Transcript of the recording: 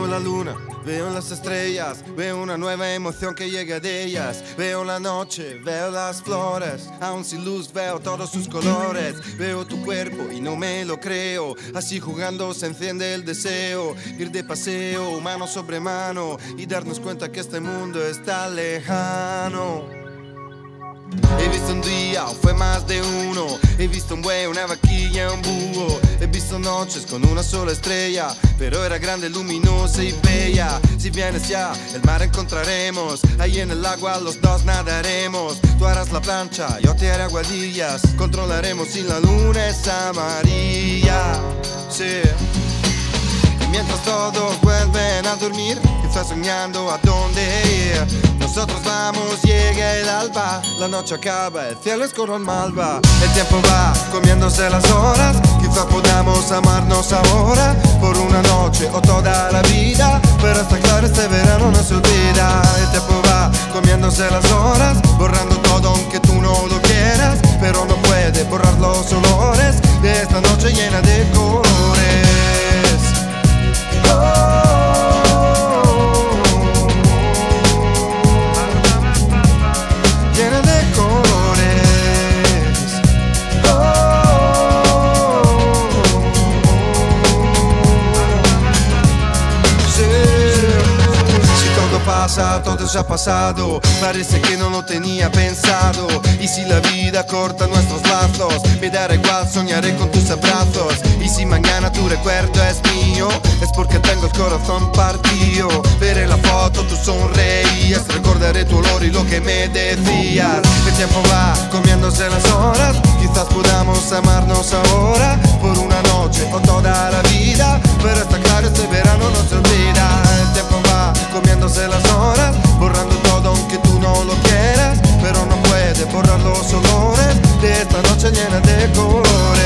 Veo la luna, veo las estrellas, veo una nueva emoción que llega de ellas. Veo la noche, veo las flores, aún sin luz veo todos sus colores. Veo tu cuerpo y no me lo creo, así jugando se enciende el deseo. Ir de paseo, mano sobre mano, y darnos cuenta que este mundo está lejano. He visto un día, o fue más de uno. He visto un buey, una vaquilla, un búho. He visto noches con una sola estrella, pero era grande, luminosa y bella. Si vienes ya, el mar encontraremos. Ahí en el agua los dos nadaremos. Tú harás la plancha, yo te haré aguadillas. Controlaremos si la luna es amarilla. Sí. Mientras todos vuelven a dormir, quizás soñando a dónde ir. Nosotros vamos, llega el alba, la noche acaba, el cielo es color malva. El tiempo va comiéndose las horas, quizás podamos amarnos ahora, por una noche o toda la vida. Pero está claro, este verano no se olvida. El tiempo va comiéndose las horas, borrando todo aunque tú no lo quieras, pero no puede borrar los olores de esta noche llena de colores. Llena de colores. Sí. Si todo pasa, todo se ha pasado, parece que no lo tenía pensado. Y si la vida corta nuestros lazos, me dará igual, soñaré con tus abrazos. Y si mañana tu recuerdo es mío, es porque tengo el corazón partido. Veré la foto, tú sonreías, recordaré tu olor y lo que me decías. El tiempo va comiéndose las horas, quizás podamos amarnos ahora, por una noche o toda la vida. Pero está claro, este verano no se olvida. El tiempo va comiéndose las horas, borrando todo aunque tú no lo quieras, pero no puede borrar los olores de esta noche llena de colores.